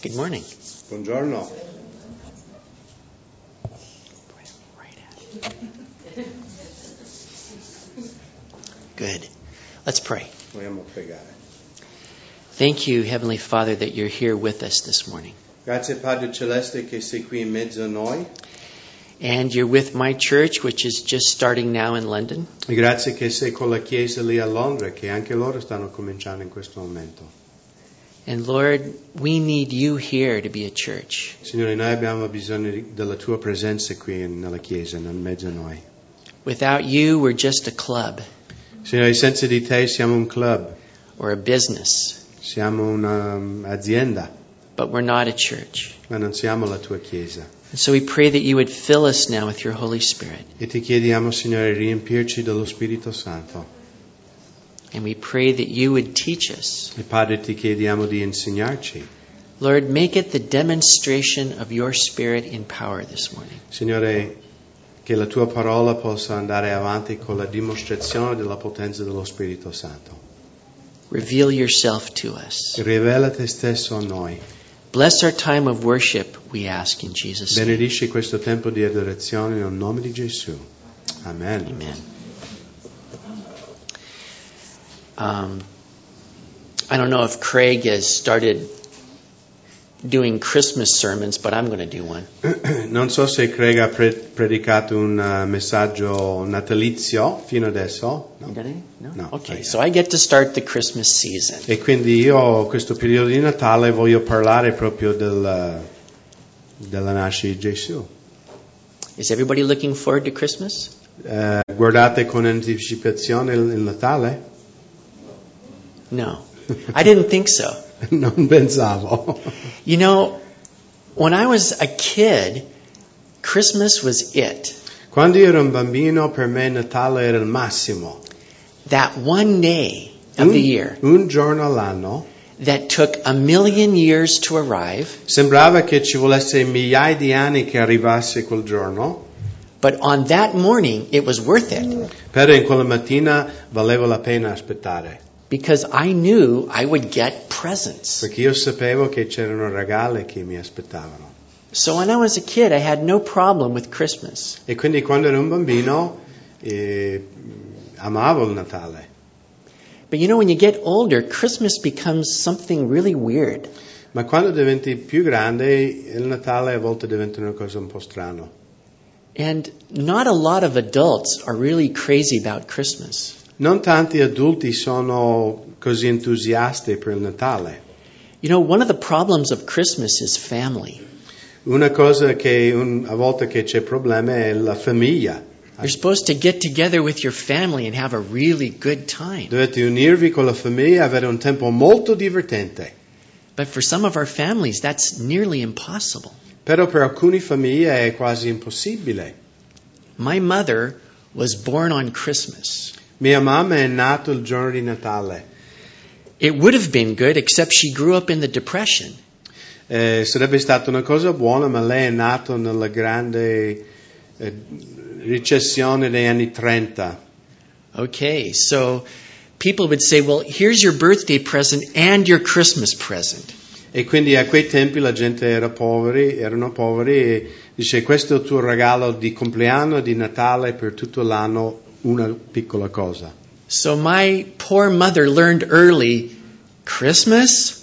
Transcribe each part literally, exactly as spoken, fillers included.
Good morning. Buongiorno. Good. Let's pray. Vogliamo pregare. Thank you, Heavenly Father, that you're here with us this morning. Grazie Padre Celeste che sei qui in mezzo a noi. And you're with my church, which is just starting now in London. E grazie che sei con la chiesa lì a Londra, che anche loro stanno cominciando in questo momento. And Lord, we need you here to be a church. Signore, noi abbiamo bisogno della tua presenza qui nella chiesa, nel mezzo a noi. Without you, we're just a club. Signore, senza di te siamo un club. Or a business. Siamo un'azienda. But we're not a church. Ma non siamo la tua chiesa. And so we pray that you would fill us now with your Holy Spirit. E ti chiediamo, Signore, riempirci dello Spirito Santo. And we pray that you would teach us. E Padre, ti chiediamo di insegnarci. Lord, make it the demonstration of your Spirit in power this morning. Signore, che la tua parola possa andare avanti con la dimostrazione della potenza dello Spirito Santo. Reveal yourself to us. Rivela te stesso a noi. Bless our time of worship, we ask in Jesus' name. Benedici questo tempo di adorazione nel nome di Gesù. Amen. Amen. Um, I don't know if Craig has started doing Christmas sermons, but I'm going to do one. Non so se Craig ha pre- predicato un uh, messaggio natalizio fino adesso. No? You got any? No? No, Okay, prego. so I get to start the Christmas season. E quindi io, questo periodo di Natale, voglio parlare proprio del, della nascita di Gesù. Is everybody looking forward to Christmas? Uh, guardate con anticipazione il, il Natale? No. I didn't think so. Non pensavo. You know, when I was a kid, Christmas was it. Quando io ero un bambino, per me Natale era il massimo. That one day of Un, the year un giorno all'anno. that took a million years to arrive, Sembrava che ci volesse migliaia di anni che arrivasse quel giorno, but on that morning it was worth it però in quella mattina valeva la pena aspettare, because I knew I would get presents. perché io sapevo che c'erano regali che mi aspettavano. So when I was a kid, I had no problem with Christmas. E quindi quando ero un bambino eh, amavo il Natale. But you know, when you get older, Christmas becomes something really weird. Ma quando diventi più grande, il Natale a volte diventa una cosa un po' strana. And not a lot of adults are really crazy about Christmas. Non tanti adulti sono così entusiasti per il Natale. You know, one of the problems of Christmas is family. Una cosa che un, a volte che c'è problema è la famiglia. You're supposed to get together with your family and have a really good time. Dovete unirvi con la famiglia e avere un tempo molto divertente. But for some of our families, that's nearly impossible. Però per alcune famiglie è quasi impossibile. My mother was born on Christmas. Mia mamma è nata il giorno di Natale. It would have been good, except she grew up in the Depression. Eh, sarebbe stata una cosa buona, ma lei è nata nella grande eh, recessione degli anni trenta. Okay, so people would say, well, here's your birthday present and your Christmas present. E quindi a quei tempi la gente era poveri, erano poveri e dice questo è il tuo regalo di compleanno, di Natale, per tutto l'anno, una piccola cosa. So my poor mother learned early, Christmas?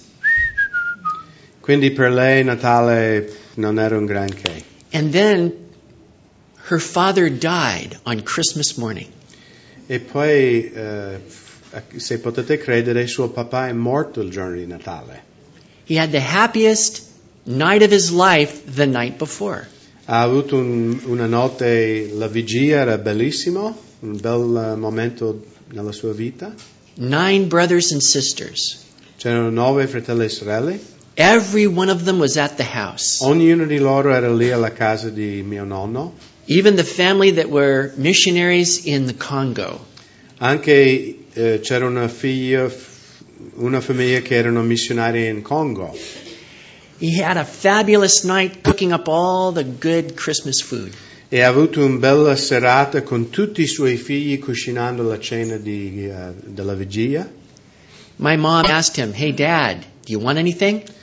Quindi per lei Natale non era un granché. And then her father died on Christmas morning. E poi, eh, se potete credere, suo papà è morto il giorno di Natale. He had the happiest night of his life the night before. Ha avuto un, una notte, la vigilia era bellissimo, un bel momento nella sua vita. Nine brothers and sisters. C'erano nove fratelli e sorelle. Every one of them was at the house. Ognuno di loro era lì alla casa di mio nonno. Even the family that were missionaries in the Congo. Anche eh, c'era una figlia, una famiglia che erano missionari in Congo. He had a fabulous night cooking up all the good Christmas food. E ha avuto una bella serata con tutti i suoi figli cucinando la cena di, uh, della vigilia. My mom asked him, "Hey Dad, do you want anything?"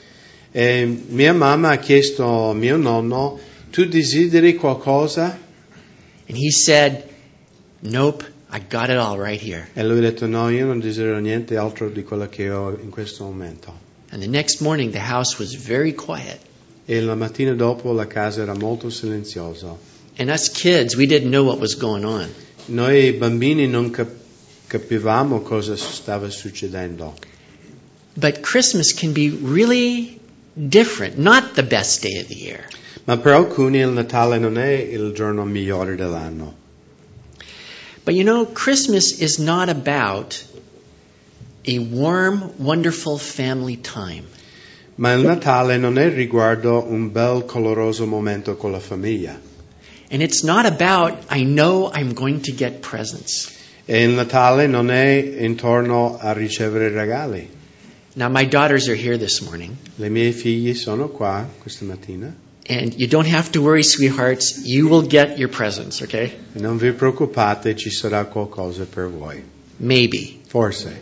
E mia mamma ha chiesto a mio nonno, tu desideri qualcosa? And he said, nope, I got it all right here. E lui ha detto, no, io non desidero niente altro di quello che ho in questo momento. And the next morning the house was very quiet. E la mattina dopo la casa era molto silenziosa. And us kids, we didn't know what was going on. Noi bambini non cap- capivamo cosa stava succedendo. But Christmas can be really different, not the best day of the year. Ma per alcuni il Natale non è il giorno migliore dell'anno. But you know, Christmas is not about a warm, wonderful family time. Ma il Natale non è riguardo un bel coloroso momento con la famiglia. And it's not about, I know I'm going to get presents. E il Natale non è intorno a ricevere regali. Now, my daughters are here this morning. Le mie figlie sono qua questa mattina. And you don't have to worry, sweethearts. You will get your presents, okay? E non vi preoccupate, ci sarà qualcosa per voi. Maybe. Forse.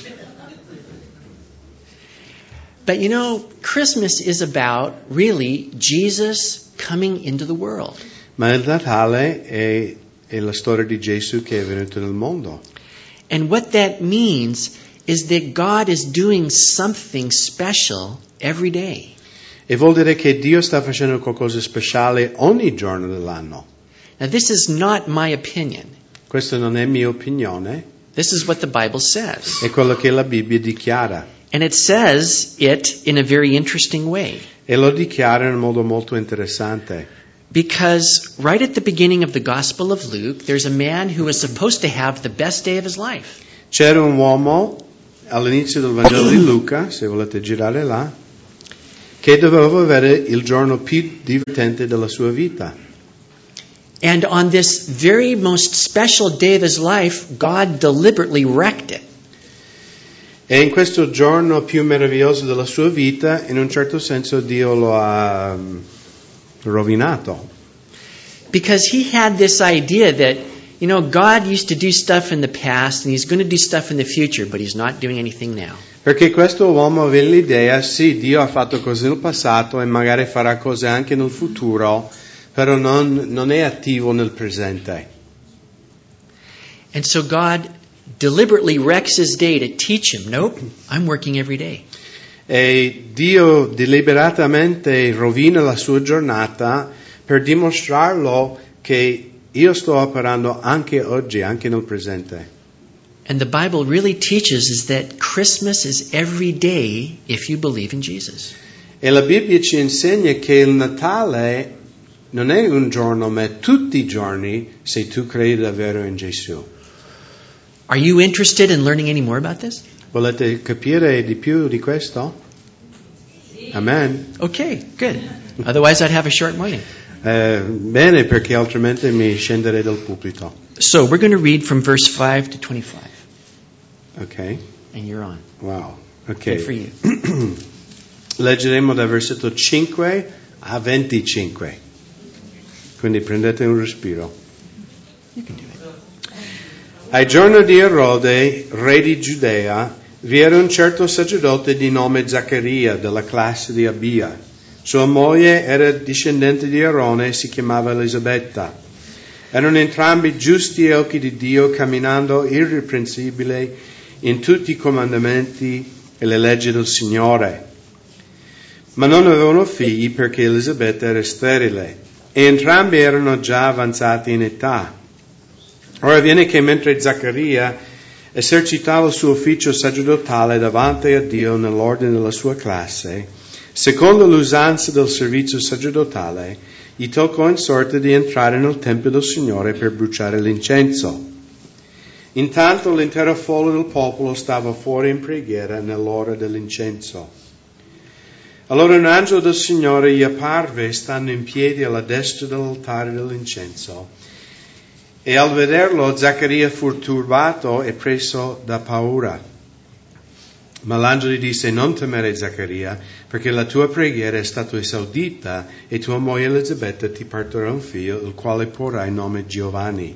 But you know, Christmas is about really Jesus coming into the world. Ma il Natale è, è la storia di Gesù che è venuto nel mondo. And what that means is that God is doing something special every day. E vuol dire che Dio sta facendo qualcosa speciale ogni giorno dell'anno. Now, this is not my opinion. Questa non è mia opinione, This is what the Bible says. è quello che la Bibbia dichiara. And it says it in a very interesting way. E lo dichiara in modo molto interessante. Because right at the beginning of the Gospel of Luke, there's a man who was supposed to have the best day of his life. C'era un uomo all'inizio del Vangelo di Luca, se volete girare là, che doveva avere il giorno più divertente della sua vita. And on this very most special day of his life, God deliberately wrecked it. E in questo giorno più meraviglioso della sua vita, in un certo senso Dio lo ha um, rovinato. Because he had this idea that, you know, God used to do stuff in the past and he's going to do stuff in the future, but he's not doing anything now. Perché questo uomo aveva l'idea, sì, Dio ha fatto cose nel passato e magari farà cose anche nel futuro, però non, non è attivo nel presente. And so God deliberately wrecks his day to teach him, nope, I'm working every day. E Dio deliberatamente rovina la sua giornata per dimostrarlo che io sto operando anche oggi, anche nel presente. And the Bible really teaches is that Christmas is every day if you believe in Jesus. E la Bibbia ci insegna che il Natale non è un giorno, ma è tutti i giorni se tu credi davvero in Gesù. Are you interested in learning any more about this? Volete capire di più di questo? Amen. Okay, good. Otherwise I'd have a short morning. Eh, bene, perché altrimenti mi scenderei dal pulpito. So we're going to read from verse five to twenty-five. Ok. And you're on. Wow. Ok. Good for you. Leggeremo dal versetto cinque a venticinque. Quindi prendete un respiro. You can do it. Ai giorni di Erode, re di Giudea, vi era un certo sacerdote di nome Zaccaria, della classe di Abia. Sua moglie era discendente di Aarone e si chiamava Elisabetta. Erano entrambi giusti agli occhi di Dio, camminando irreprensibili in tutti i comandamenti e le leggi del Signore. Ma non avevano figli perché Elisabetta era sterile e entrambi erano già avanzati in età. Ora avviene che mentre Zaccaria esercitava il suo ufficio sacerdotale davanti a Dio nell'ordine della sua classe, secondo l'usanza del servizio sacerdotale, gli toccò in sorte di entrare nel Tempio del Signore per bruciare l'incenso. Intanto l'intera folla del popolo stava fuori in preghiera nell'ora dell'incenso. Allora un angelo del Signore gli apparve stando in piedi alla destra dell'altare dell'incenso. E al vederlo Zaccaria fu turbato e preso da paura. Ma l'angelo gli disse: non temere, Zaccaria, perché la tua preghiera è stata esaudita e tua moglie Elisabetta ti partorà un figlio, il quale porrà il nome Giovanni.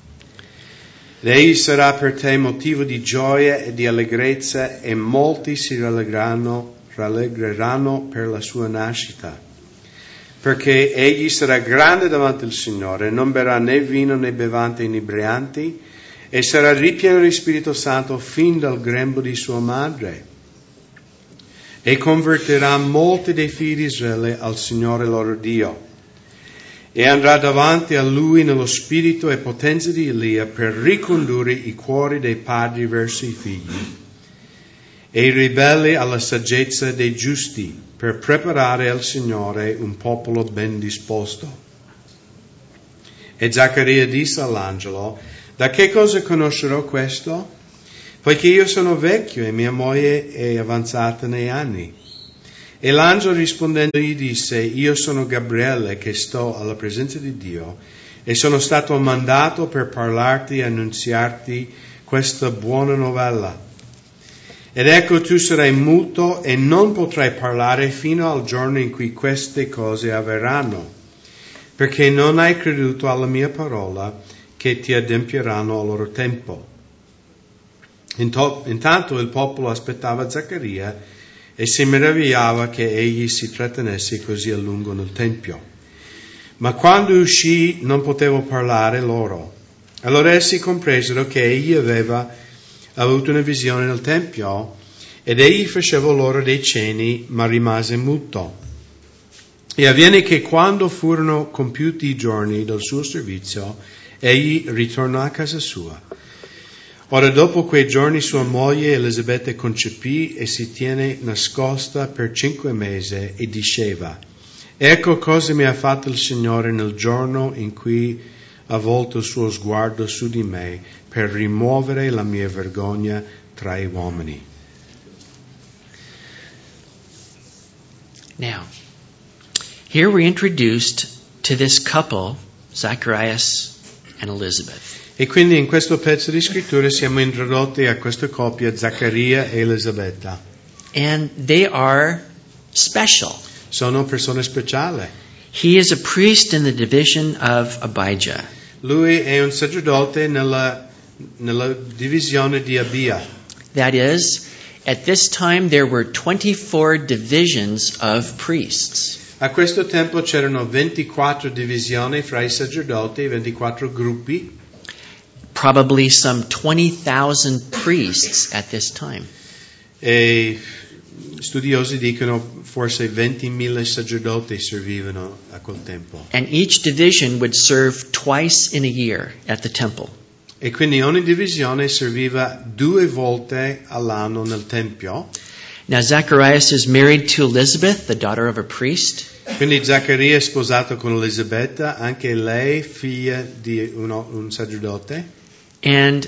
Ed egli sarà per te motivo di gioia e di allegrezza, e molti si rallegreranno, rallegreranno per la sua nascita. Perché egli sarà grande davanti al Signore, non berrà né vino né bevande inebrianti, e sarà ripieno di Spirito Santo fin dal grembo di sua madre. E convertirà molti dei figli di Israele al Signore loro Dio. E andrà davanti a lui nello spirito e potenza di Elia per ricondurre i cuori dei padri verso i figli e i ribelli alla saggezza dei giusti, per preparare al Signore un popolo ben disposto. E Zaccaria disse all'angelo: da che cosa conoscerò questo? Poiché io sono vecchio e mia moglie è avanzata nei anni. E l'angelo rispondendo gli disse: io sono Gabriele che sto alla presenza di Dio e sono stato mandato per parlarti e annunziarti questa buona novella. Ed ecco, tu sarai muto e non potrai parlare fino al giorno in cui queste cose avverranno, perché non hai creduto alla mia parola che ti adempieranno al loro tempo. Intanto il popolo aspettava Zaccaria e si meravigliava che egli si trattenesse così a lungo nel Tempio. Ma quando uscì non poteva parlare loro. Allora essi compresero che egli aveva avuto una visione nel Tempio ed egli faceva loro dei cenni, ma rimase muto. E avviene che quando furono compiuti i giorni del suo servizio, egli ritornò a casa sua. Ora dopo quei giorni sua moglie Elisabetta concepì e si tiene nascosta per cinque mesi e diceva: ecco cosa mi ha fatto il Signore nel giorno in cui ha volto il suo sguardo su di me per rimuovere la mia vergogna tra gli uomini. Now, here we're introduced to this couple, Zacharias and Elizabeth. E quindi in questo pezzo di scrittura siamo introdotti a questa coppia, Zaccaria e Elisabetta. And they are special. Sono persone speciali. He is a priest in the division of Abijah. Lui è un sacerdote nella, nella divisione di Abia. That is, at this time there were twenty-four divisions of priests. A questo tempo c'erano ventiquattro divisioni fra i sacerdoti, ventiquattro gruppi. Probably some twenty thousand priests at this time. E studiosi dicono forse ventimila sacerdoti servivano a quel tempo. And each division would serve twice in a year at the temple. E quindi ogni divisione serviva due volte all'anno nel tempio. Now Zacharias is married to Elizabeth, the daughter of a priest. Quindi Zaccaria è sposato con Elisabetta, anche lei figlia di uno, un sacerdote. And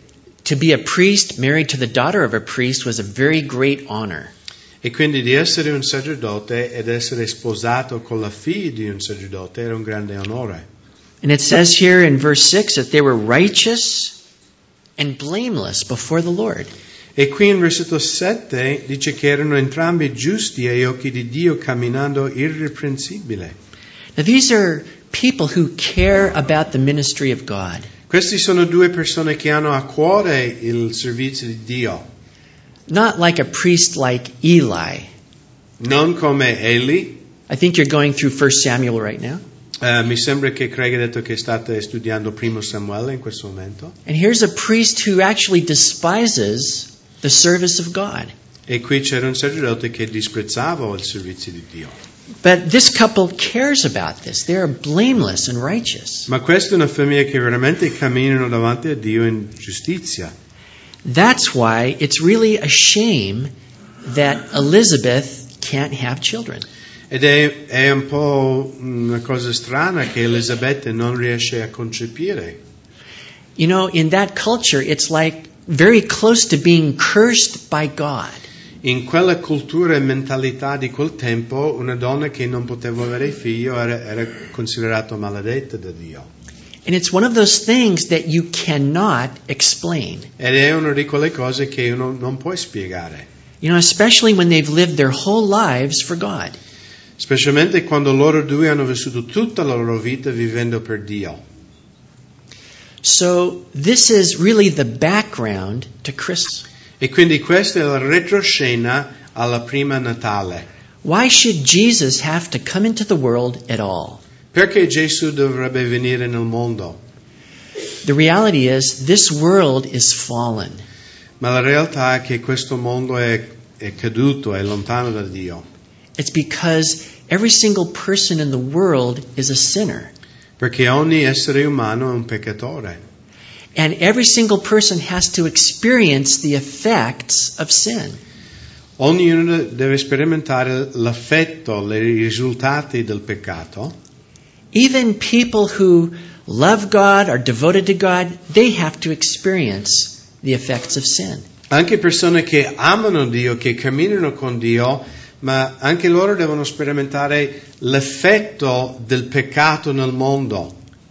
to be a priest married to the daughter of a priest was a very great honor. E quindi di essere un sacerdote ed essere sposato con la figlia di un sacerdote era un grande onore. And it says here in verse six that they were righteous and blameless before the Lord. E qui in versetto sette dice che erano entrambi giusti agli occhi di Dio, camminando irreprensibile. Now these are people who care about the ministry of God. Questi sono due persone che hanno a cuore il servizio di Dio. Not like a priest like Eli. Non come Eli. I think you're going through First Samuel right now. Uh, mi sembra che Craig ha detto che state studiando Primo Samuele in questo momento. And here's a priest who actually despises the service of God. E qui c'era un sacerdote che disprezzava il servizio di Dio. But this couple cares about this. They are blameless and righteous. Ma questa è una famiglia che veramente camminano davanti a Dio in giustizia. That's why it's really a shame that Elizabeth can't have children. Ed è, è un po' una cosa strana che Elisabetta non riesce a concepire. You know, in that culture, it's like very close to being cursed by God. In quella cultura e mentalità di quel tempo, una donna che non poteva avere figlio era, era considerata maledetta da Dio. And it's one of those things that you cannot explain. Ed è una di quelle cose che uno non può spiegare. You know, especially when they've lived their whole lives for God. Specialmente quando loro due hanno vissuto tutta la loro vita vivendo per Dio. So this is really the background to Christmas. E quindi questa è la retroscena alla prima Natale. Why should Jesus have to come into the world at all? Perché Gesù dovrebbe venire nel mondo? The reality is, this world is fallen. Ma la realtà è che questo mondo è, è caduto, è lontano da Dio. It's because every single person in the world is a sinner. Perché ogni essere umano è un peccatore. And every single person has to experience the effects of sin. Ognuno deve sperimentare l'effetto, i risultati del peccato. Even people who love God, are devoted to God, they have to experience the effects of sin. Anche persone che amano Dio, che camminano con Dio, ma anche loro devono sperimentare l'effetto del peccato nel mondo.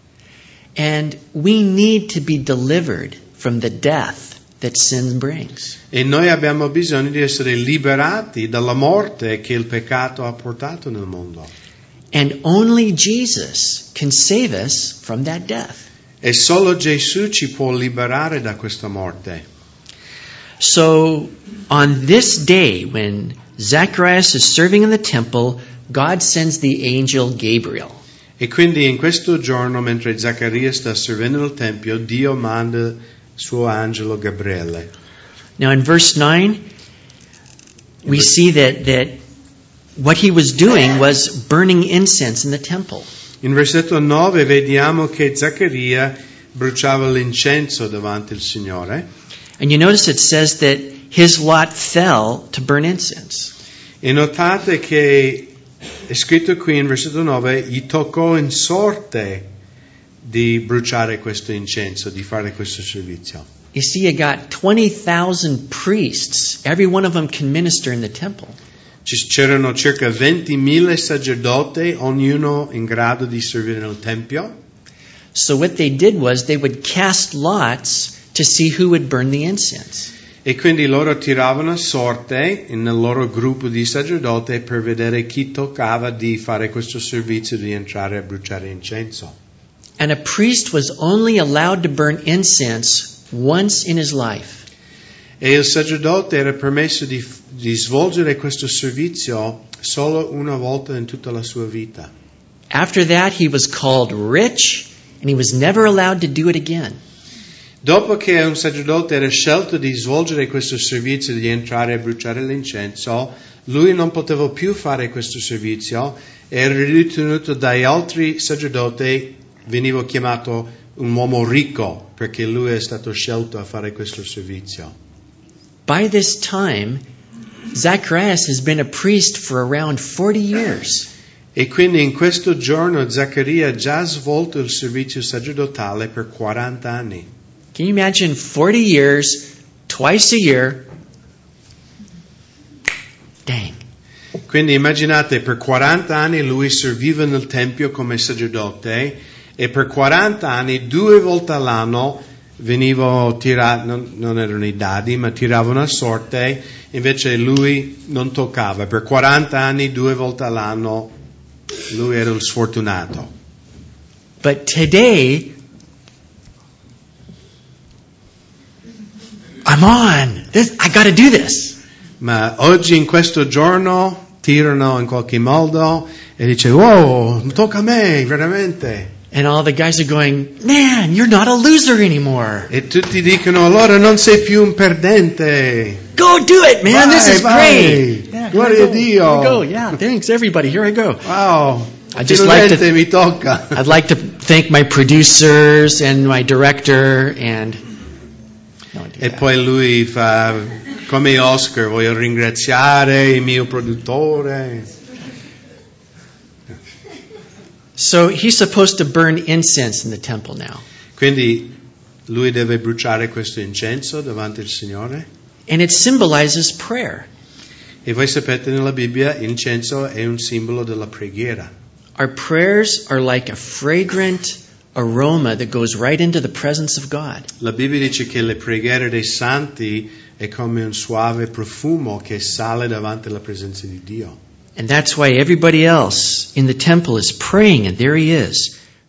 And we need to be delivered from the death that sin brings. E noi abbiamo bisogno di essere liberati dalla morte che il peccato ha portato nel mondo. And only Jesus can save us from that death. E solo Gesù ci può liberare da questa morte. So, on this day when Zacharias is serving in the temple, God sends the angel Gabriel. E quindi in questo giorno, mentre Zaccaria sta servendo nel Tempio, Dio manda il suo angelo Gabriele. Now in verse nine, we see that, that what he was doing was burning incense in the temple. In versetto nove vediamo che Zaccaria bruciava l'incenso davanti al Signore. And you notice it says that his lot fell to burn incense. E notate che è scritto qui in versetto nove, gli toccò in sorte di bruciare questo incenso, di fare questo servizio. You see, you got twenty thousand priests. Every one of them can minister in the temple. C'erano circa ventimila sacerdoti, ognuno in grado di servire nel Tempio. So what they did was they would cast lots to see who would burn the incense. E quindi loro tiravano a sorte nel loro gruppo di sacerdoti per vedere chi toccava di fare questo servizio di entrare a bruciare incenso. And a priest was only allowed to burn incense once in his life. E il sacerdote era permesso di, di svolgere questo servizio solo una volta in tutta la sua vita. After that, he was called rich, and he was never allowed to do it again. Dopo che un sacerdote era scelto di svolgere questo servizio, di entrare a bruciare l'incenso, lui non poteva più fare questo servizio, era ritenuto dagli altri sacerdoti, veniva chiamato un uomo ricco, perché lui è stato scelto a fare questo servizio. By this time, Zacharias has been a priest for around forty years. E quindi in questo giorno Zaccaria ha già svolto il servizio sacerdotale per quaranta anni. Can you imagine forty years, twice a year? Dang. Quindi immaginate, per quaranta anni lui serviva nel Tempio come sacerdote e per quaranta anni, due volte all'anno, venivano tirati, non, non erano i dadi, ma tiravano a sorte, invece lui non toccava. Per quaranta anni, due volte all'anno, lui era il sfortunato. But today, I'm on. This, I got to do this. Ma oggi, in questo giorno, tirano in qualche modo e dice, wow, tocca a me, veramente. And all the guys are going, man, you're not a loser anymore. E tutti dicono, allora non sei più un perdente. Go do it, man. Vai, this is vai. great. Yeah, Gloria a Dio. Here we go. Yeah, thanks everybody. Here I go. Wow. I just like to, mi tocca. I'd like to thank my producers and my director and no, E poi lui fa come Oscar, voglio ringraziare il mio produttore. So he's supposed to burn incense in the temple now. Quindi lui deve bruciare questo incenso davanti al Signore. And it symbolizes prayer. E voi sapete, nella Bibbia l'incenso è un simbolo della preghiera. Our prayers are like a fragrant aroma that goes right into the presence of God. La Bibbia dice che le preghiere dei santi è come un suave profumo che sale davanti alla presenza di Dio. And that's why everybody else in the temple is praying, and there he is,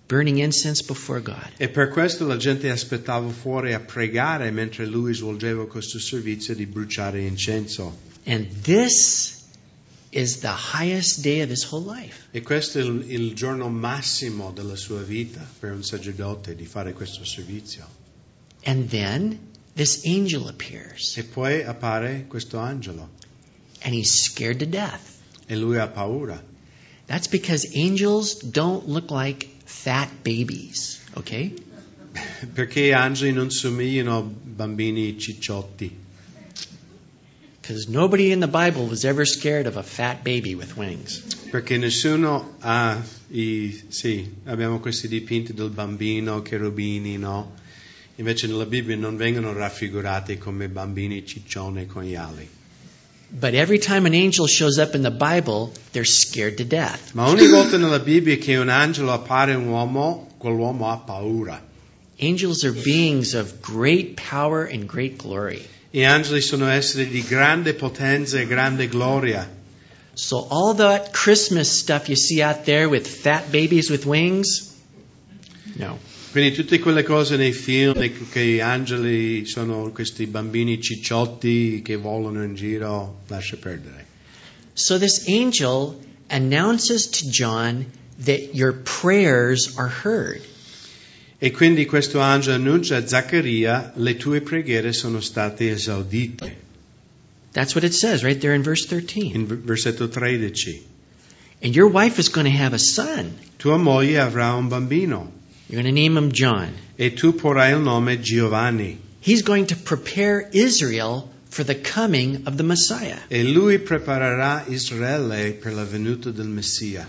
burning incense before God. E per questo la gente aspettava fuori a pregare mentre lui svolgeva questo servizio di bruciare incenso. And this is the highest day of his whole life. E questo è il, il giorno massimo della sua vita per un sacerdote di fare questo servizio. And then this angel appears. E poi appare questo angelo And he's scared to death. e lui ha paura. That's because angels don't look like fat babies, okay? Perché gli angeli non somigliano a bambini cicciotti. Because nobody in the Bible was ever scared of a fat baby with wings. Perché nessuno ha i... Sì, abbiamo questi dipinti del bambino, cherubini, no? Invece nella Bibbia non vengono raffigurati come bambini ciccioni con gli ali. But every time an angel shows up in the Bible, they're scared to death. Ma ogni volta nella Bibbia che un angelo appare un uomo, quell'uomo ha paura. Angels are beings of great power and great glory. Gli angeli sono esseri di grande potenza e grande gloria. So all that Christmas stuff you see out there with fat babies with wings, no. Quindi tutte quelle cose nei film che gli angeli sono questi bambini cicciotti che volano in giro, lascia perdere. So this angel announces to John that your prayers are heard. E quindi questo angelo annuncia a Zaccaria, le tue preghiere sono state esaudite. That's what it says right there in verse thirteen. In versetto tredici. And your wife is going to have a son. Tua moglie avrà un bambino You're going to name him John. e tu porrai il nome Giovanni. He's going to prepare Israel for the coming of the Messiah. E lui preparerà Israele per la venuta del Messia.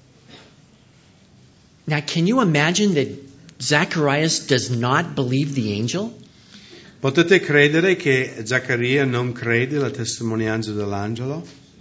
Now, can you imagine that Zacharias does not believe the angel? Potete credere che Zaccaria non crede la testimonianza dell'angelo?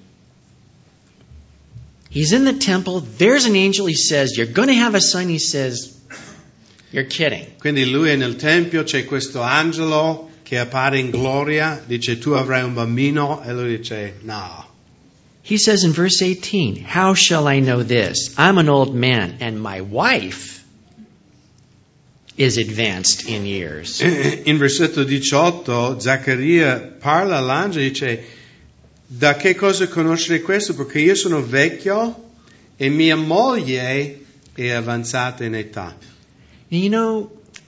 He's in the temple. There's an angel. He says, you're going to have a son. He says, you're kidding. Quindi lui è nel tempio, c'è questo angelo che appare in gloria, dice tu avrai un bambino, e lui dice no. He says in verse eighteen, how shall I know this? I'm an old man, and my wife is advanced in years. In versetto diciotto, Zaccaria parla all'angelo e dice, da che cosa conoscere questo? Perché io sono vecchio e mia moglie è avanzata in età. You know,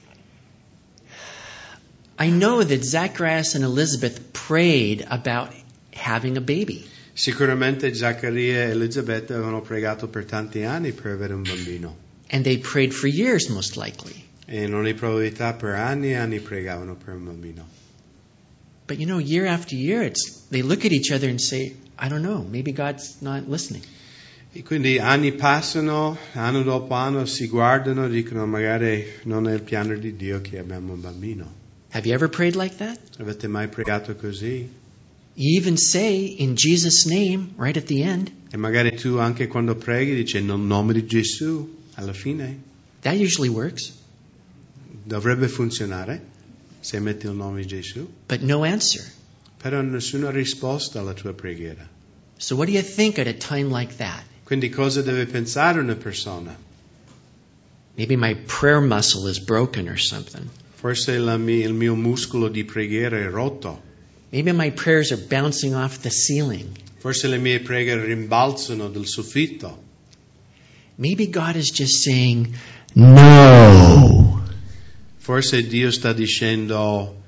I know that Zacharias and Elizabeth prayed about having a baby. Sicuramente Zaccaria e Elisabetta avevano pregato per tanti anni per avere un bambino. And they prayed for years, most likely. E in ogni probabilità per anni e anni pregavano per un bambino. But you know, year after year, it's they look at each other and say, I don't know, maybe God's not listening. E quindi anni passano, anno dopo anno si guardano e dicono magari non è il piano di Dio che abbiamo un bambino. Have you ever prayed like that? Avete mai pregato così? You even say in Jesus' name right at the end. E magari tu anche quando preghi dici nel nome di Gesù alla fine. That usually works. Dovrebbe funzionare se metti il nome di Gesù. But no answer. Però nessuna risposta alla tua preghiera. So what do you think at a time like that? Quindi cosa deve pensare una persona? Maybe my prayer muscle is broken or something. Forse la mia, il mio muscolo di preghiera è rotto. Maybe my prayers are bouncing off the ceiling. Forse le mie preghiere rimbalzano dal soffitto. Maybe God is just saying, no. Forse Dio sta dicendo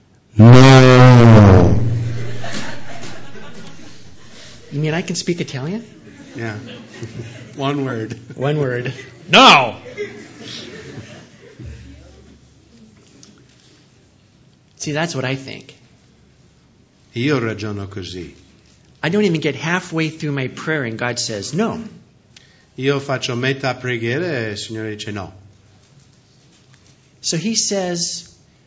no. You mean I can speak Italian? Yeah. One word. One word. No. See, that's what I think. Io ragiono così. I don't even get halfway through my prayer and God says no. Io faccio metà preghiera e il Signore dice no. So he says,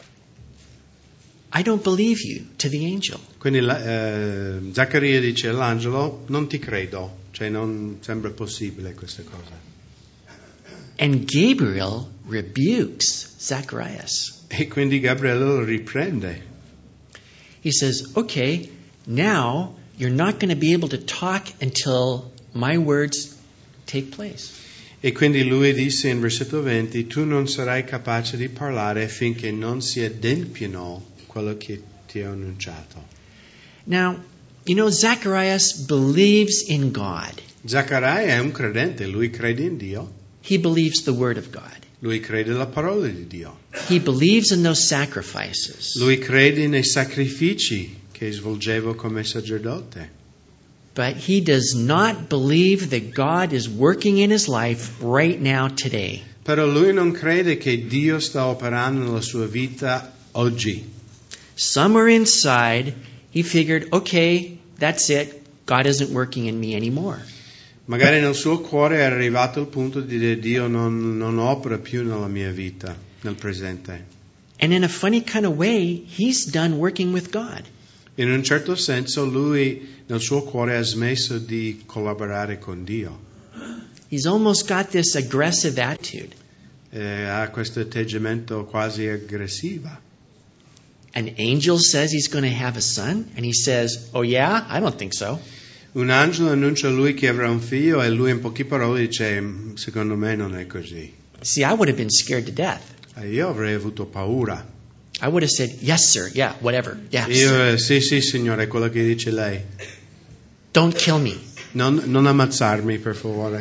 I don't believe you, to the angel. Quindi eh, Zaccaria dice all'angelo, non ti credo, cioè non sembra possibile questa cosa. And Gabriel rebukes Zacharias. E quindi Gabriele lo riprende. He says, okay, now you're not going to be able to talk until my words take place. E quindi lui disse in versetto venti, tu non sarai capace di parlare finché non si adempiano quello che ti ho annunciato. Now, you know, Zacharias believes in God. Zaccaria è un credente, lui crede in Dio, He believes the Word of God. lui crede la parola di Dio, He believes in those sacrifices. lui crede nei sacrifici che svolgevo come sacerdote. But he does not believe that God is working in his life right now, today. Però lui non crede che Dio sta operando nella sua vita oggi. Somewhere inside, he figured, okay, that's it. God isn't working in me anymore. Magari nel suo cuore è arrivato il punto di dire Dio non, non opera più nella mia vita, nel presente. And in a funny kind of way, he's done working with God. In un certo senso lui nel suo cuore ha smesso di collaborare con Dio. He's almost got this aggressive attitude. Eh, ha questo atteggiamento quasi aggressivo. An angel says he's going to have a son, and he says, oh yeah, I don't think so. Un angelo annuncia a lui che avrà un figlio e lui in poche parole dice secondo me non è così. See, I would have been scared to death. Eh, io avrei avuto paura. I would have said, yes, sir, yeah, whatever, yes. Io, eh, sì, sì, signore, è quello che dice lei. Don't kill me. Non, non ammazzarmi, per favore.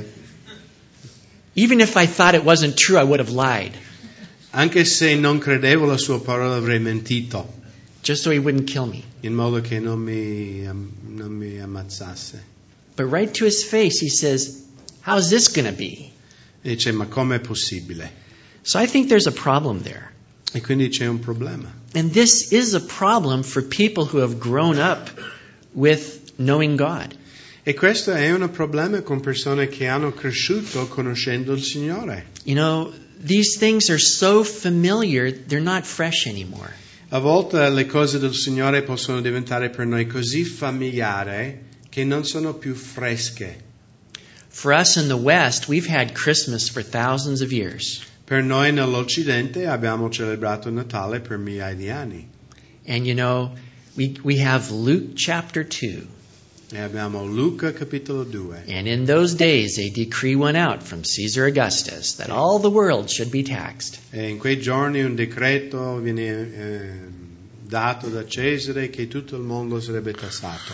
Even if I thought it wasn't true, I would have lied, Anche se non credevo la sua parola avrei mentito, just so he wouldn't kill me. in modo che non mi, am- non mi ammazzasse. But right to his face, he says, how's this going to be? E dice, ma com'è possibile? So I think there's a problem there. E quindi c'è un problema. And this is a problem for people who have grown up with knowing God. E questo è un problema con persone che hanno cresciuto conoscendo il Signore. You know, these things are so familiar, they're not fresh anymore. A volte le cose del Signore possono diventare per noi così familiari che non sono più fresche. For us in the West, we've had Christmas for thousands of years. Per noi nell'Occidente abbiamo celebrato il Natale per migliaia di anni. And you know, we, we have Luke chapter two. E abbiamo Luca capitolo due. And in those days, a decree went out from Caesar Augustus that all the world should be taxed. E in quei giorni un decreto viene eh, dato da Cesare che tutto il mondo sarebbe tassato.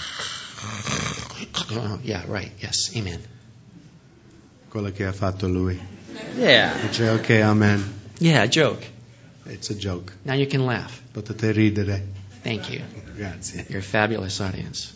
Oh, yeah, right. Yes. Amen. Quello che ha fatto lui. Yeah. Dice ok, amen. Yeah, joke. It's a joke. Now you can laugh. Potete ridere. Thank you. Grazie. You're a fabulous audience.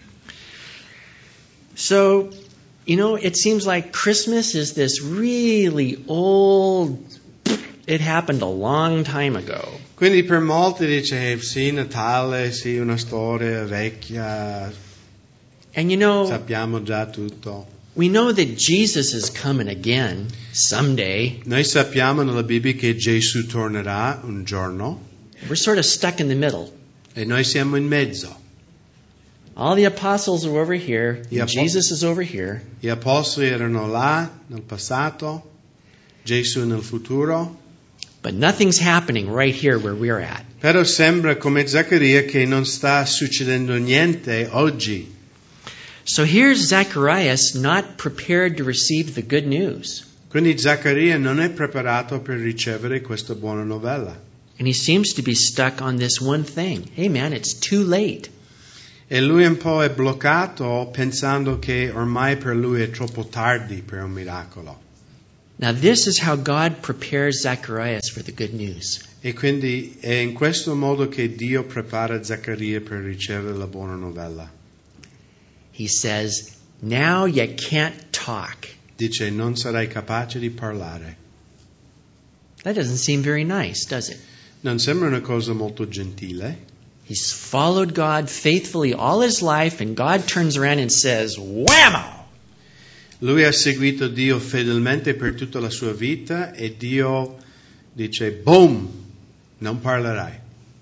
So, you know, it seems like Christmas is this really old, it happened a long time ago. Quindi per molti dice sì, Natale, sì, una storia vecchia, And you know, sappiamo già tutto. we know that Jesus is coming again someday. Noi sappiamo nella Bibbia che Gesù tornerà un giorno We're sort of stuck in the middle. e noi siamo in mezzo. All the apostles are over here. Yeah, Jesus is over here. Gli apostoli erano là nel passato, Gesù nel futuro, But nothing's happening right here where we're at. però sembra come Zaccaria che non sta succedendo niente oggi. So here's Zacharias not prepared to receive the good news. Quindi Zaccaria non è preparato per ricevere questa buona novella. And he seems to be stuck on this one thing. Hey man, it's too late. E lui un po' è bloccato pensando che ormai per lui è troppo tardi per un miracolo. Now this is how God prepares Zacharias for the good news. E quindi è in questo modo che Dio prepara Zaccaria per ricevere la buona novella. He says, now you can't talk. Dice, non sarai capace di parlare. That doesn't seem very nice, does it? Non sembra una cosa molto gentile. He's followed God faithfully all his life, and God turns around and says, whammo! Lui ha seguito Dio fedelmente per tutta la sua vita e Dio dice, boom, non parlerai.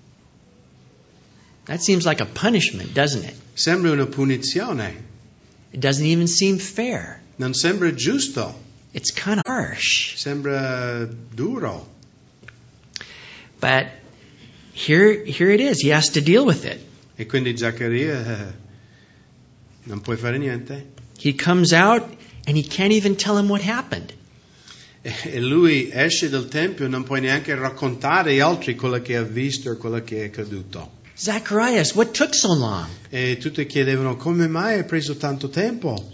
That seems like a punishment, doesn't it? Sembra una punizione. It doesn't even seem fair. Non sembra giusto. It's kind of harsh. Sembra duro. But here, here it is. He has to deal with it. E quindi Zaccaria eh, non puoi fare niente. He comes out and he can't even tell him what happened. E lui esce dal tempio e non può neanche raccontare agli altri quello che ha visto e quello che è accaduto. Zacharias, what took so long? E tutti chiedevano: come mai hai preso tanto tempo?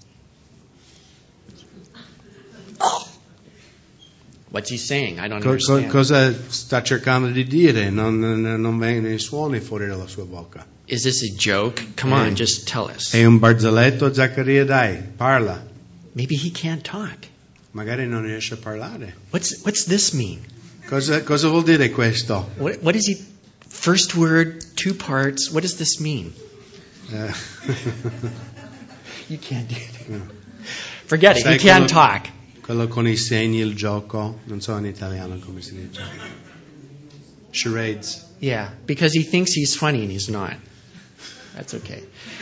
Oh. What's he saying? I don't Co- understand. cosa sta cercando di dire? Non, non vengono i suoni fuori dalla sua bocca. Is this a joke? Come Eh. on, just tell us. È un barzelletto, Zaccaria? Dai, parla. Maybe he can't talk. Magari non riesce a parlare. What's what's this mean? Cosa, cosa vuol dire questo? What what is he? First word, two parts. What does this mean? Eh. You can't do it. No. Forget it. Sai He can't quello- talk. Quello con i segni, il gioco, non so in italiano come si dice. Charades. Yeah, because he thinks he's funny and he's not. That's okay.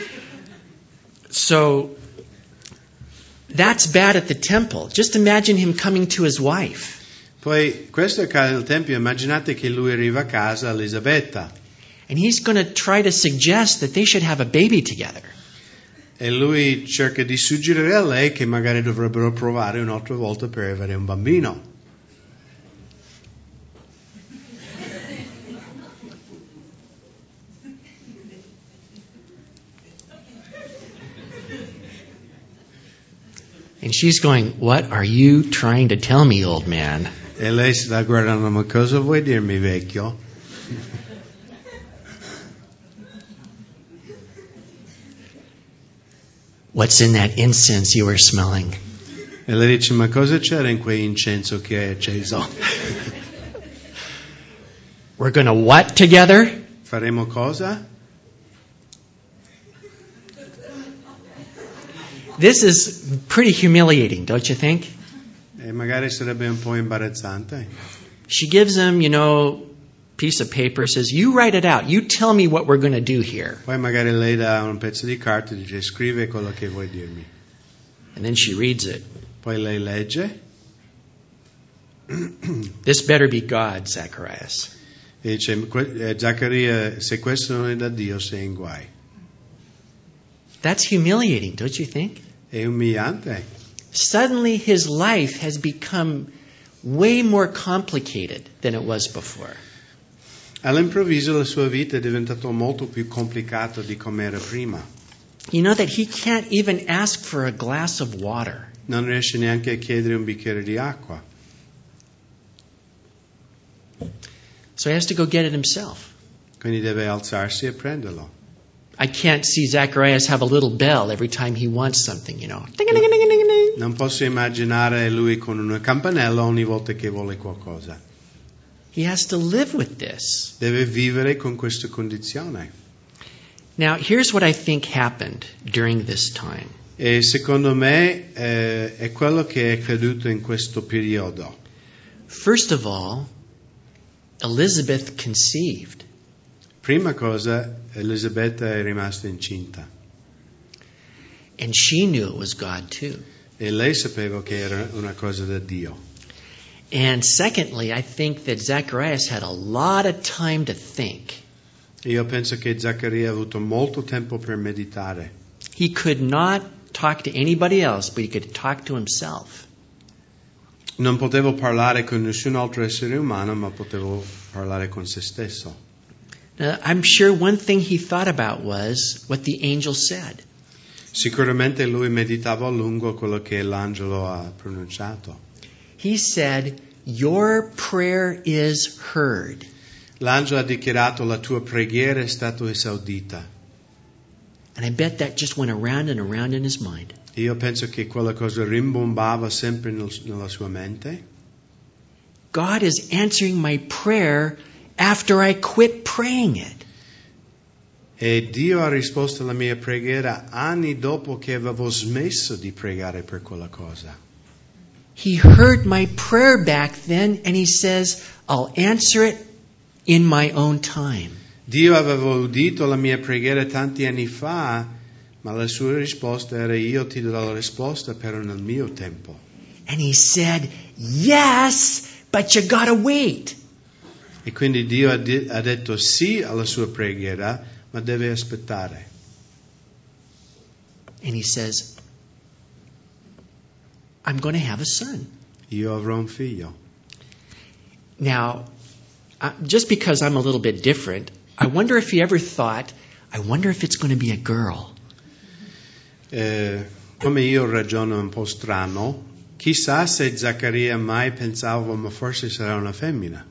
So that's bad at the temple. Just imagine him coming to his wife. Poi questo accade nel Tempio, immaginate che lui arriva a casa, Elisabetta, And he's going to try to suggest that they should have a baby together. e lui cerca di suggerire a lei che magari dovrebbero provare un'altra volta per avere un bambino. And she's going, "What are you trying to tell me, old man?" E lei sta guardando: ma cosa vuoi dirmi, vecchio? What's in that incense you were smelling? E lei dice: ma cosa c'era in quell'incenso che hai acceso? We're going to what together? Faremo cosa? This is pretty humiliating, don't you think? E magari sarebbe un po' imbarazzante. She gives him, you know, piece of paper, says, "You write it out. You tell me what we're going to do here." Poi magari lei dà un pezzo di carta e dice: scrive quello che vuoi dirmi. And then she reads it. Poi lei legge This better be God, Zacharias. e dice: "Que- eh, Zaccaria, se questo non è da Dio, sei in guai. That's humiliating, don't you think? È umiliante. Suddenly his life has become way more complicated than it was before. All'improvviso la sua vita è diventata molto più complicata di come era prima. You know that he can't even ask for a glass of water. Non riesce neanche a chiedere un bicchiere di acqua. So he has to go get it himself. Quindi deve alzarsi e prenderlo. I can't see Zacharias have a little bell every time he wants something, you know. Ding-a-ding-a-ding-a-ding. Non posso immaginare lui con una campanella ogni volta che vuole qualcosa. He has to live with this. Deve vivere con questa condizione. Now, here's what I think happened during this time. E secondo me eh, è quello che è accaduto in questo periodo. First of all, Elizabeth conceived. Prima cosa, Elisabetta è rimasta incinta And she knew it was God too. e lei sapeva che era una cosa da Dio. And secondly, I think that Zacharias had a lot of time to think. Io penso che Zaccaria ha avuto molto tempo per meditare. He could not talk to anybody else, but he could talk to himself. Non potevo parlare con nessun altro essere umano, ma potevo parlare con se stesso. Now, I'm sure one thing he thought about was what the angel said. Sicuramente lui meditava a lungo quello che l'angelo ha pronunciato. He said, "Your prayer is heard." L'angelo ha dichiarato: la tua preghiera è stata esaudita. And I bet that just went around and around in his mind. Io penso che quella cosa rimbombava sempre nel, nella sua mente. God is answering my prayer after I quit praying it. E Dio ha risposto alla mia preghiera anni dopo che avevo smesso di pregare per quella cosa. He heard my prayer back then and he says, "I'll answer it in my own time." Dio aveva udito la mia preghiera tanti anni fa, ma la sua risposta era: io ti darò la risposta però nel mio tempo. And he said, "Yes, but you gotta wait." E quindi Dio ha, di- ha detto sì alla sua preghiera, ma deve aspettare. And he says, I'm going to have a son. io avrò un figlio. Now, uh, just because I'm a little bit different, I wonder if he ever thought, I wonder if it's going to be a girl. Eh, come io ragiono un po' strano, chissà se Zaccaria mai pensava, ma forse sarà una femmina.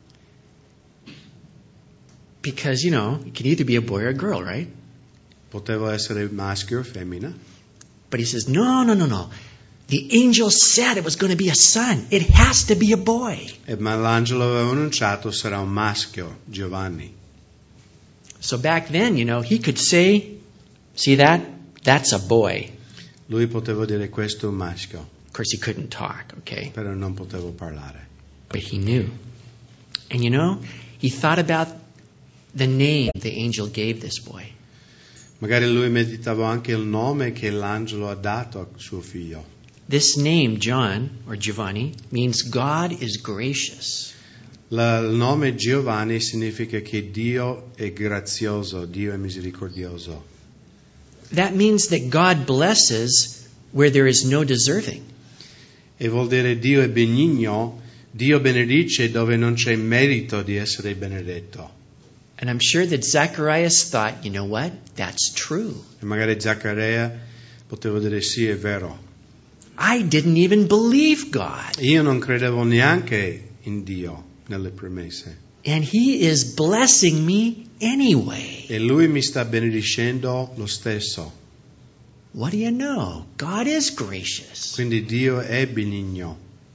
Because, you know, it could either be a boy or a girl, right? Poteva essere maschio o femmina. But he says, no, no, no, no. The angel said it was going to be a son. It has to be a boy. E, ma l'angelo aveva annunciato sarà un maschio, Giovanni. So back then, you know, he could say, see that? That's a boy. Lui poteva dire questo è un maschio, Of course, he couldn't talk, okay? però non poteva parlare. But he knew. And you know, he thought about the name the angel gave this boy. Magari lui meditava anche il nome che l'angelo ha dato a suo figlio. This name, John, or Giovanni, means God is gracious. La, il nome Giovanni significa che Dio è grazioso, Dio è misericordioso. That means that God blesses where there is no deserving. E vuol dire Dio è benigno, Dio benedice dove non c'è merito di essere benedetto. And I'm sure that Zacharias thought, you know what? That's true. E magari Zaccaria poteva dire sì, è vero. I didn't even believe God. Io non credevo neanche in Dio nelle premesse. And he is blessing me anyway. E lui mi sta benedicendo lo stesso. What do you know? God is gracious. Quindi Dio è benigno.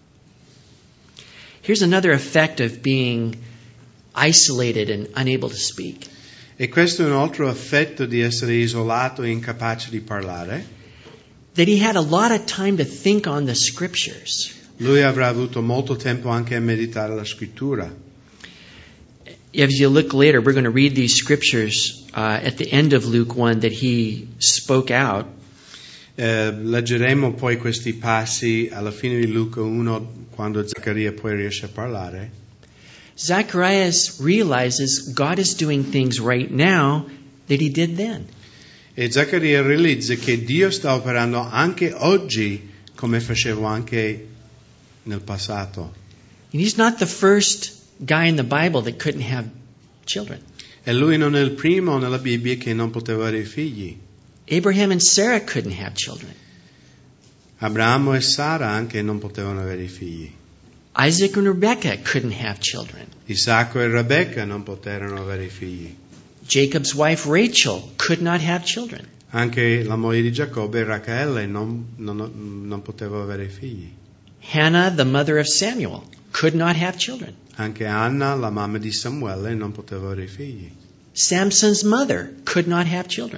Here's another effect of being isolated and unable to speak. E questo è un altro effetto di essere isolato e incapace di parlare. That he had a lot of time to think on the scriptures. Lui avrà avuto molto tempo anche a meditare la scrittura. As you look later, we're going to read these scriptures uh, at the end of Luke one that he spoke out. Eh, leggeremo poi questi passi alla fine di Luca uno, quando Zaccaria poi riesce a parlare. Zacharias realizes God is doing things right now that he did then. E Zaccaria realizza che Dio sta operando anche oggi come facevo anche nel passato. And he's not the first guy in the Bible that couldn't have children. E lui non è il primo nella Bibbia che non poteva avere figli. Abraham and Sarah couldn't have children. Abramo e Sara anche non potevano avere figli. Isaac and Rebekah couldn't have children. Isacco e Rebecca non poterono avere figli. Jacob's wife Rachel could not have children. Anche la moglie di Giacobbe, Rachele, non, non, non poteva avere figli. Hannah, the mother of Samuel, could not have children. Anche Anna, la mamma di Samuele, non poteva avere figli. Samson's mother could not have children.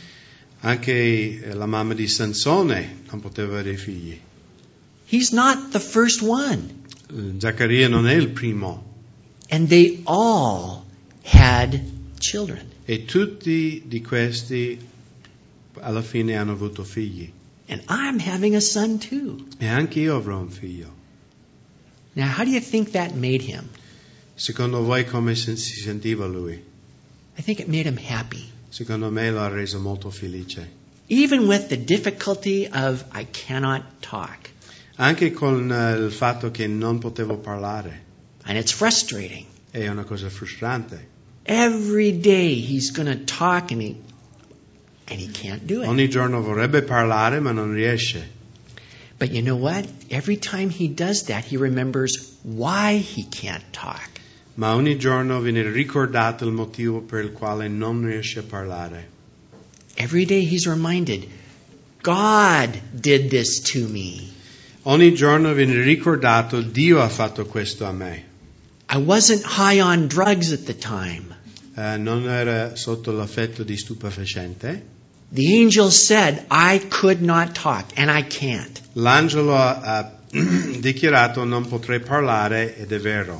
Anche la mamma di Sansone non poteva avere figli. He's not the first one. Zaccaria non è il primo. And they all had children. E tutti di questi alla fine hanno avuto figli. And I'm having a son too. E anche io avrò un figlio. Now, how do you think that made him? Secondo voi come si sentiva lui? I think it made him happy. Secondo me lo ha reso molto felice. Even with the difficulty of I cannot talk. Anche con uh, il fatto che non potevo parlare. And it's frustrating. È una cosa frustrante. Every day he's going to talk and he and he can't do it. Ogni giorno vorrebbe parlare ma non riesce. But you know what? Every time he does that, he remembers why he can't talk. Ma ogni giorno viene ricordato il motivo per il quale non riesce a parlare. Every day he's reminded, God did this to me. Ogni giorno viene ricordato, Dio ha fatto questo a me. I wasn't high on drugs at the time. Uh, non era sotto l'effetto di stupefacente. The angel said I could not talk, and I can't. L'angelo ha, ha dichiarato non potrei parlare ed è vero.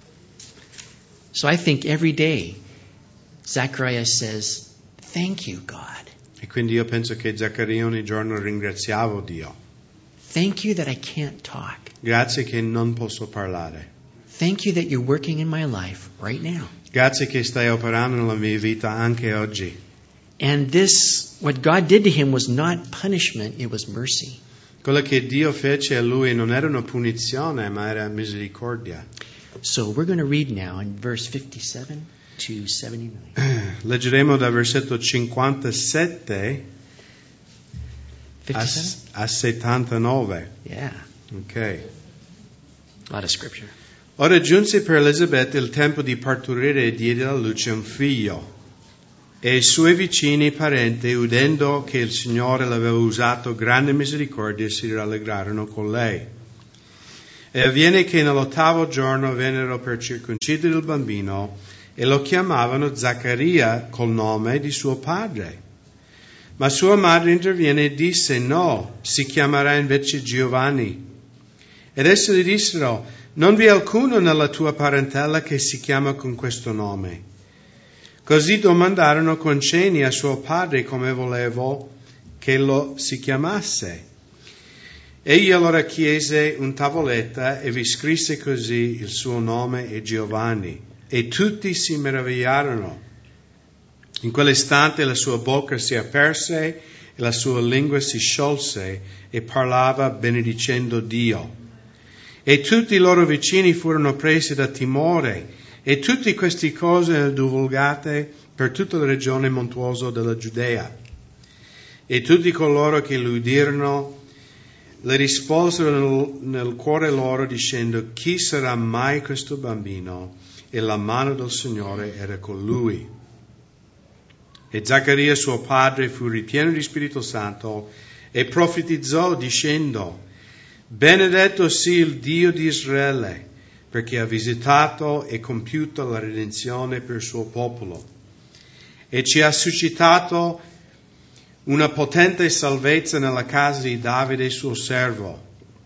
So I think every day Zacharias says, thank you, God. E quindi io penso che Zaccaria ogni giorno ringraziavo Dio. Thank you that I can't talk. Grazie che non posso parlare. Thank you that you're working in my life right now. Grazie che stai operando nella mia vita anche oggi. And this, what God did to him was not punishment, it was mercy. Quello che Dio fece a lui non era una punizione, ma era misericordia. So we're going to read now in verse fifty-seven to seventy-nine. Leggeremo dal versetto cinquantasette a, fifty-seven? a settantanove. Yeah, Ok. a lot of scripture. Ora giunse per Elisabetta il tempo di partorire e diede alla luce un figlio. E i suoi vicini parenti, udendo che il Signore l'aveva usato grande misericordia, si rallegrarono con lei. E avviene che nell'ottavo giorno vennero per circoncidere il bambino e lo chiamavano Zaccaria col nome di suo padre. Ma sua madre interviene e disse: no, si chiamerà invece Giovanni. Ed essi gli dissero: non vi è alcuno nella tua parentela che si chiama con questo nome. Così domandarono con cenni a suo padre come volevo che lo si chiamasse. Egli allora chiese un tavoletta e vi scrisse così il suo nome e Giovanni. E tutti si meravigliarono. In quell'istante la sua bocca si aperse e la sua lingua si sciolse e parlava benedicendo Dio. E tutti i loro vicini furono presi da timore. E tutte queste cose erano divulgate per tutta la regione montuosa della Giudea. E tutti coloro che lo udirono le risposero nel, nel cuore loro dicendo: chi sarà mai questo bambino? E la mano del Signore era con lui. E Zaccaria suo padre fu ripieno di Spirito Santo e profetizzò dicendo: benedetto sia il Dio di Israele, perché ha visitato e compiuto la redenzione per il suo popolo, e ci ha suscitato una potente salvezza nella casa di Davide suo servo,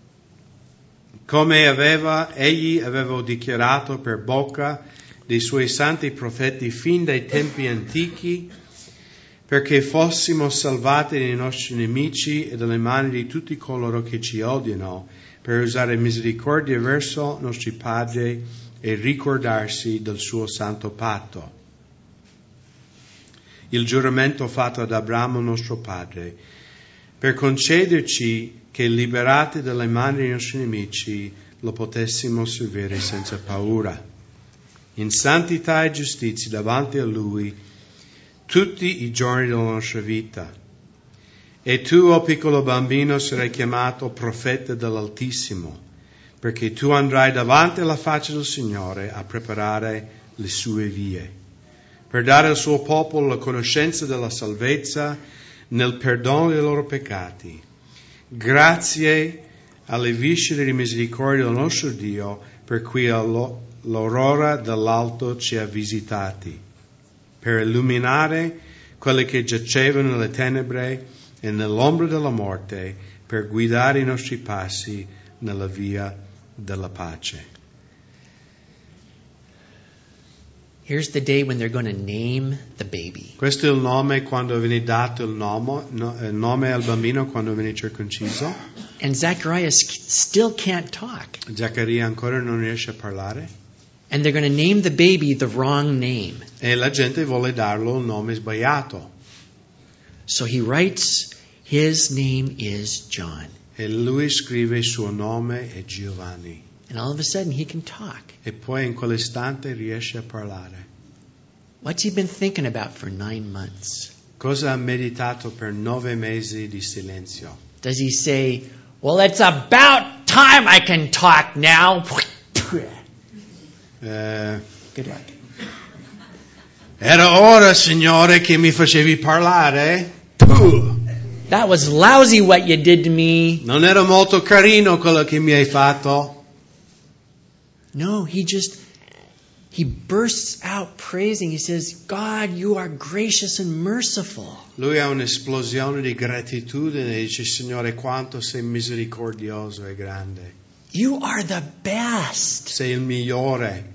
come aveva, egli aveva dichiarato per bocca dei suoi santi profeti fin dai tempi antichi, perché fossimo salvati dai nostri nemici e dalle mani di tutti coloro che ci odiano, per usare misericordia verso nostri padri e ricordarsi del suo santo patto. Il giuramento fatto ad Abramo nostro padre, per concederci che liberati dalle mani dei nostri nemici lo potessimo servire senza paura, in santità e giustizia davanti a Lui tutti i giorni della nostra vita. E tu, o piccolo bambino, sarai chiamato profeta dell'Altissimo, perché tu andrai davanti alla faccia del Signore a preparare le sue vie, per dare al suo popolo la conoscenza della salvezza nel perdono dei loro peccati, grazie alle viscere di misericordia del nostro Dio, per cui l'aurora dall'alto ci ha visitati, per illuminare quelli che giacevano nelle tenebre e nell'ombra della morte, per guidare i nostri passi nella via della pace. Here's the day when they're going to name the baby. Questo è il nome quando viene dato il nome, no, il nome al bambino quando viene circonciso. And Zacharias still can't talk. Zaccaria ancora non riesce a parlare. And they're going to name the baby the wrong name. E la gente vuole darlo il nome sbagliato. So he writes, his name is John. E lui scrive il suo nome è Giovanni. And all of a sudden he can talk. E poi in quell'istante riesce a parlare. What's he been thinking about for nine months? Cosa ha meditato per nove mesi di silenzio? Does he say, well, it's about time I can talk now? Eh, Good luck. Era ora, Signore, che mi facevi parlare? Puh. That was lousy what you did to me. Non era molto carino quello che mi hai fatto. No, he just, he bursts out praising. He says, God, you are gracious and merciful. Lui ha un'esplosione di gratitudine e dice: Signore, quanto sei misericordioso e grande. You are the best. Sei il migliore.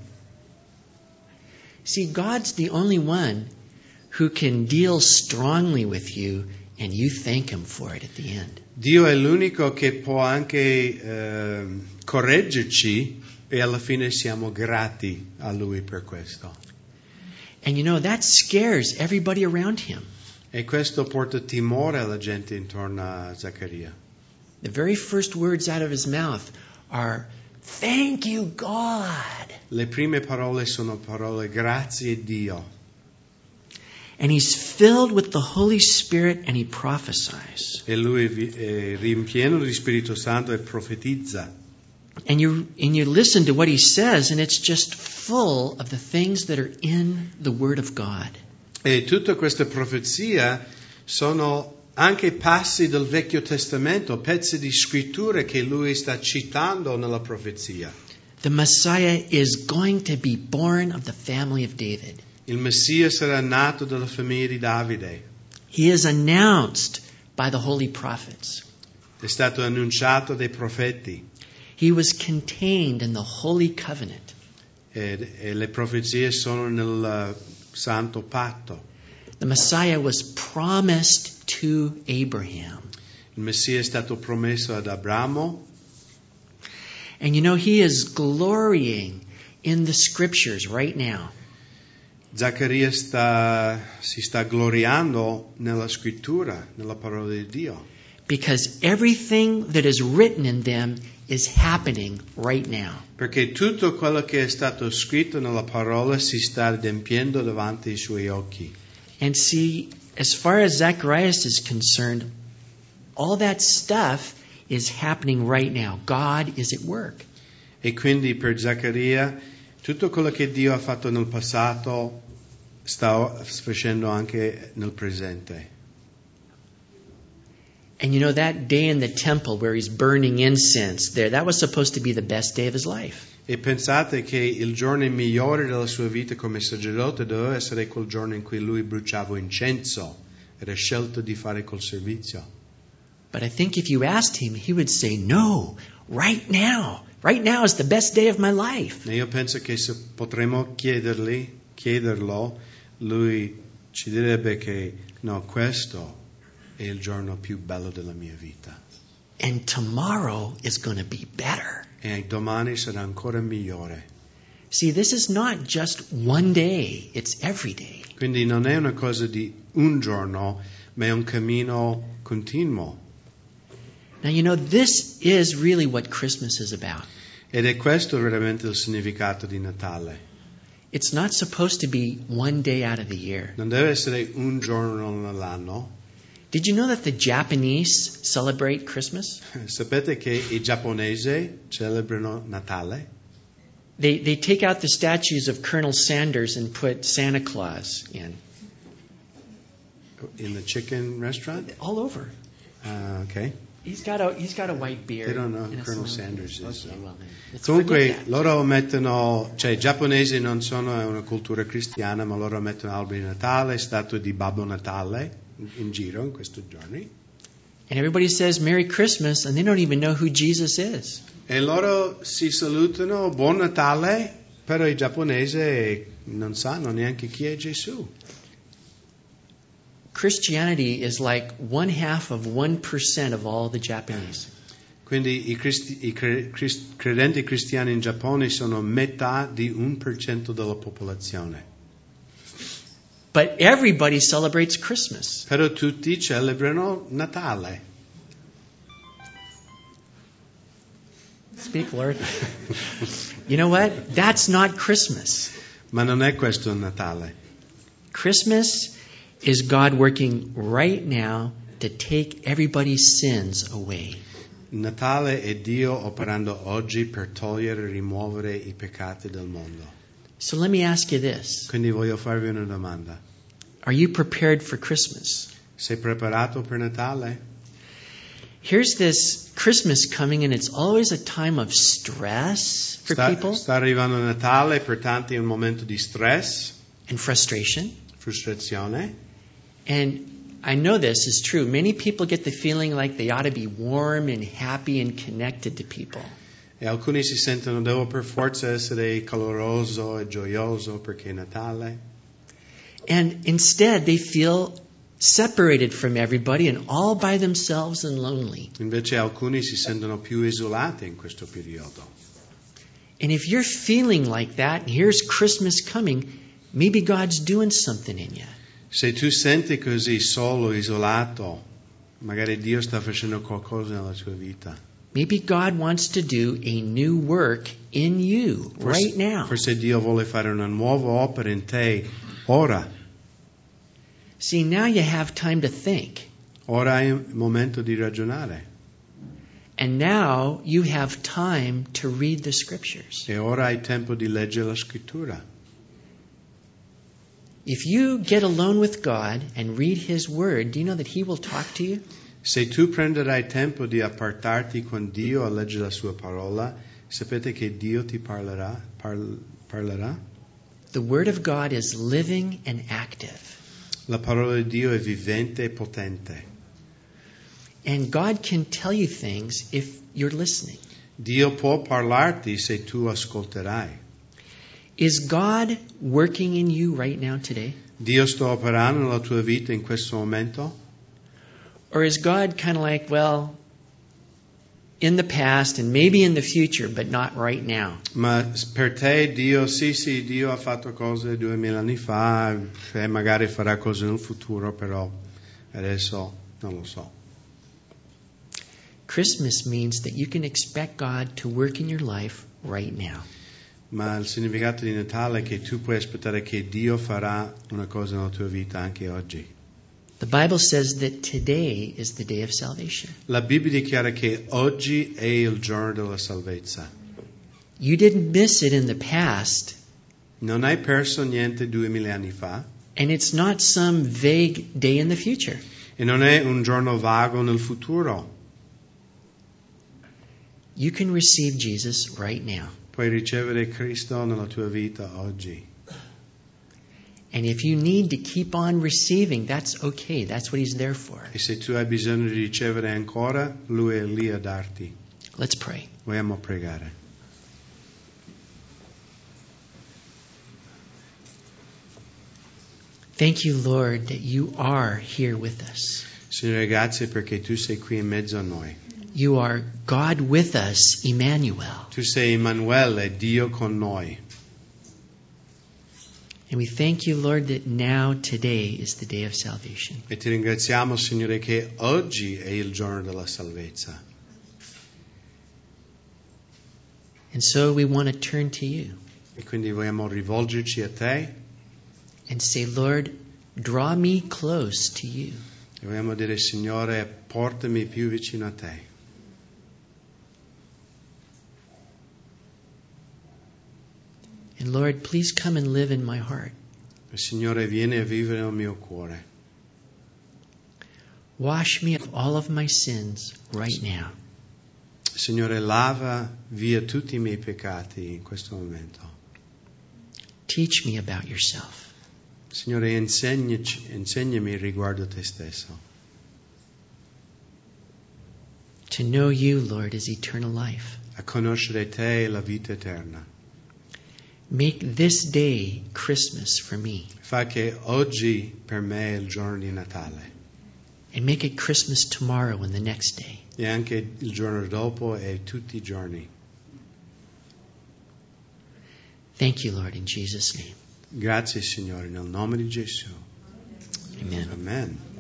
See, God's the only one who can deal strongly with you and you thank him for it at the end. Dio è l'unico che può anche eh, correggerci e alla fine siamo grati a Lui per questo. And you know, that scares everybody around him. E questo porta timore alla gente intorno a Zaccaria. the very first words out of his mouth are, "Thank you, God." Le prime parole sono parole grazie Dio. And he's filled with the Holy Spirit and he prophesies. E lui è riempieno di Spirito Santo e profetizza. And you and you listen to what he says, and it's just full of the things that are in the Word of God. E tutta questa profezia sono anche passi del Vecchio Testamento, pezzi di scritture che lui sta citando nella profezia. The Messiah is going to be born of the family of David. Il Messia sarà nato dalla famiglia di Davide. He is announced by the holy prophets. È stato annunciato dai profeti. He was contained in the holy covenant. E, e le profezie sono nel uh, Santo Patto. The Messiah was promised to Abraham. Il Messia è stato promesso ad Abramo. And you know, he is glorying in the scriptures right now. Zaccaria sta, si sta gloriando nella scrittura, nella parola di Dio. Because everything that is written in them is happening right now. Perché tutto quello che è stato scritto nella parola si sta adempiendo davanti ai suoi occhi. And see, as far as Zacharias is concerned, all that stuff is happening right now. God is at work. E quindi per Zaccaria tutto quello che Dio ha fatto nel passato sta facendo anche nel presente. And you know, that day in the temple where he's burning incense there, that was supposed to be the best day of his life. E pensate che il giorno migliore della sua vita come sacerdote doveva essere quel giorno in cui lui bruciava incenso. Era scelto di fare quel servizio. But I think if you asked him, he would say, "No, right now. Right now is the best day of my life." E io penso che se potremmo chiedergli, chiederlo, lui ci direbbe che no, questo è il giorno più bello della mia vita. And tomorrow is going to be better. E domani sarà ancora migliore. See, this is not just one day, it's every day. Quindi non è una cosa di un giorno, ma è un cammino continuo. Now, you know, this is really what Christmas is about. Ed è questo veramente il significato di Natale. It's not supposed to be one day out of the year. Non deve essere un giorno nell'anno. Did you know that the Japanese celebrate Christmas? Sapete che i giapponesi celebrano Natale? They they take out the statues of Colonel Sanders and put Santa Claus in. In the chicken restaurant? All over. Uh, okay. He's got a he's got a white beard. They don't know who and a Colonel smoking- Sanders is. Okay, well then. Let's Comunque forget that. loro mettono, cioè i giapponesi non sono una cultura cristiana, ma loro mettono alberi di Natale, statue di Babbo Natale in giro in questi giorni. And everybody says Merry Christmas, and they don't even know who Jesus is. E loro si salutano, buon Natale, però i giapponesi non sanno neanche chi è Gesù. Christianity is like one half of one percent of all the Japanese. Quindi i, cristi- i cre- crist- credenti cristiani in Giappone sono metà di un per cento della popolazione. But everybody celebrates Christmas. Però tutti celebrano Natale. Speak, Lord. You know what? That's not Christmas. Ma non è questo il Natale. Christmas is God working right now to take everybody's sins away. Natale è Dio operando oggi per togliere e rimuovere i peccati del mondo. So let me ask you this. Quindi voglio farvi una domanda. Are you prepared for Christmas? Sei preparato per Natale? Here's this Christmas coming, and it's always a time of stress for Sta, people sta arrivando Natale, per tanti è un momento di stress, and frustration. frustrazione. And I know this is true. Many people get the feeling like they ought to be warm and happy and connected to people. E alcuni si sentono devo per forza essere caloroso e gioioso perché è Natale. And instead, they feel separated from everybody and all by themselves and lonely. Invece alcuni si sentono più isolati in questo periodo. And if you're feeling like that, and here's Christmas coming, maybe God's doing something in you. Se tu senti così solo, isolato, Magari Dio sta facendo qualcosa nella tua vita. Maybe God wants to do a new work in you Forse, right now. forse Dio vuole fare una nuova opera in te ora. See, now you have time to think. Ora è il momento di ragionare. And now you have time to read the scriptures. E ora hai tempo di leggere la scrittura. If you get alone with God and read His Word, do you know that He will talk to you? Se tu prenderai tempo di appartarti con Dio a leggere la sua parola, sapete che Dio ti parlerà? Parl- parlerà? The Word of God is living and active. La parola di Dio è vivente e potente. And God can tell you things if you're listening. Dio può parlarti se tu ascolterai. Is God working in you right now today? Dio sta operando nella tua vita in questo momento? Or is God kind of like, well, in the past and maybe in the future, but not right now? Ma per te Dio, sì sì, Dio ha fatto cose duemila anni fa e magari farà cose nel futuro, però adesso non lo so. Christmas means that you can expect God to work in your life right now. Ma il significato di Natale è che tu puoi aspettare che Dio farà una cosa nella tua vita anche oggi. The Bible says that today is the day of salvation. La Bibbia dichiara che oggi è il giorno della salvezza. You didn't miss it in the past, Non hai perso niente duemila anni fa and it's not some vague day in the future. e non è un giorno vago nel futuro. You can receive Jesus right now. Puoi ricevere Cristo nella tua vita oggi. And if you need to keep on receiving, that's okay. That's what He's there for. E se tu hai bisogno di ricevere ancora, Lui è lì a darti. Let's pray. Vogliamo pregare. Thank you, Lord, that you are here with us. Signore, grazie perché tu sei qui in mezzo a noi. You are God with us, Emmanuel. Tu sei Emanuele, Dio con noi. And we thank you, Lord, that now, today, is the day of salvation. E ti ringraziamo, Signore, che oggi è il giorno della salvezza. And so we want to turn to you E quindi vogliamo rivolgerci a te and say, Lord, draw me close to you. e vogliamo dire, Signore, portami più vicino a te. And Lord, please come and live in my heart. E Signore, vieni a vivere nel mio cuore. Wash me of all of my sins right now. Signore, lava via tutti i miei peccati in questo momento. Teach me about yourself. Signore, insegnaci, insegnami riguardo te stesso. To know you, Lord, is eternal life. A conoscere te e la vita eterna. Make this day Christmas for me. Fa che oggi per me è il giorno di Natale. And make it Christmas tomorrow and the next day. E anche il giorno dopo e tutti i giorni. Thank you, Lord, in Jesus' name. Grazie, Signore, nel nome di Gesù. Amen. Amen.